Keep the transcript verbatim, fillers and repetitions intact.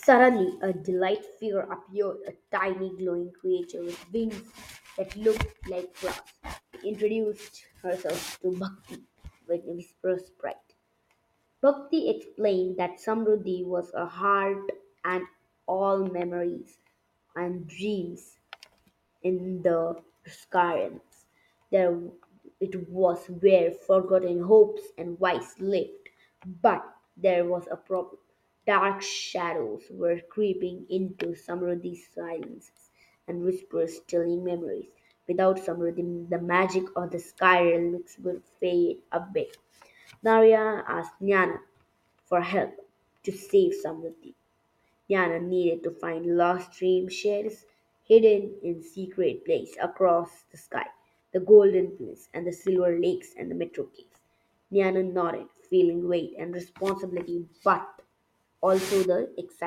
Suddenly, a delight figure appeared, a tiny glowing creature with wings that looked like clouds. She introduced herself to Bhakti with a whisper sprite. Bhakti explained that Samruddhi was a heart and all memories and dreams in the Skylands. There it was where forgotten hopes and vice lived. But there was a problem. Dark shadows were creeping into Samruddhi's silences and whispers stealing memories. Without Samruddhi, the magic of the sky realms would fade away. Narya asked Jnana for help to save Samruddhi. Yana needed to find lost dream shells hidden in secret places across the sky, the golden palace and the silver lakes and the metro caves. Yana nodded, feeling weight and responsibility, but also the excitement.